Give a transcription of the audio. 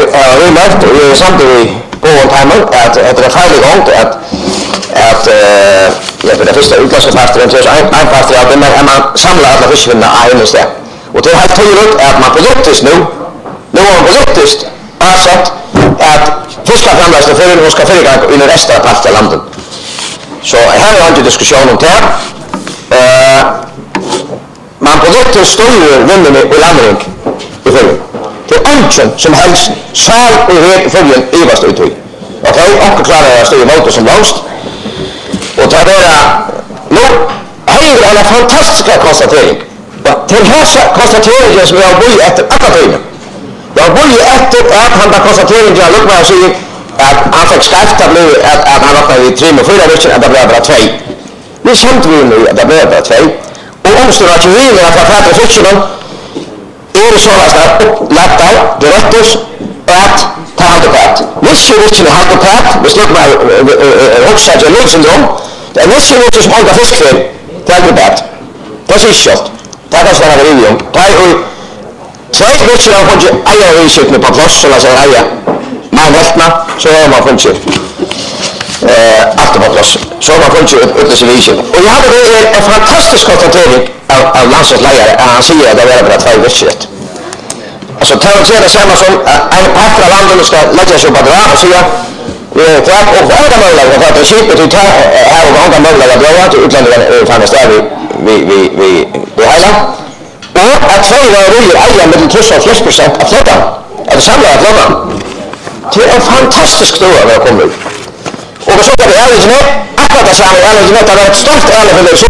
møtt, og jeg samtidig på en timer, at det er farlig gång at for det første utlandsparten så en part av det, men man samler alle fiskene av en sted. Og det er helt tydelig at man politisk nu har man politisk avsett at fiskeframleisende fører skal foregang i den resten av part av landet. Så her er en diskusjon om det. Man politisk styrer vinnene i landring i følgen. Det er ønsken som helst, sal og red i følgen ivast uttøy. Ok, onker klarer å styre måte som langst. Og det er nå høyre en fantastisk konstatering. Til hese konstateringen som jeg har bøy etter akkurat tøyene. Jeg har bøy etter at han da konstateringen har lukket meg og sier at han fikk skreft at han åpnet i 3 og 4 vekker at det ble bare 2. Vi kjente vi nu at det ble bare 2. Og omstår at vi vil fra fætre fiskene er det sånn at lagt av det rettes at ta handlepæt. Hvis vi ikke handlepæt, hvis det ikke er også at jeg lød syndrom, det er hvis vi ikke som andre fiskfyr til handlepæt. Det er ikke kjøtt. Det er kanskje denne reviewen. Det er jo tveit vekker har funnet eierrisikene på plass, som jeg sier eier. Man vektene, så har man funnet alt på plass. Så har man funnet utløse risikene. Og jeg hadde det en fantastisk konstatering av landslagsleier at han sier at det er bare 2 virksomhet. Altså, tar han til det samme som en part av landet skal legge seg på dra og sier og hva er det mulig for at det er kjipet til her og andre mulig å dra til utlandet fannes der vi heiler. Og at 2 røyer eier mellom 30% av flottan, det samlede av flottan. Det er en fantastisk stor å komme ut. Og så er det ærlighet, akkurat det samme ærlighet, det var et stort ærlighet, så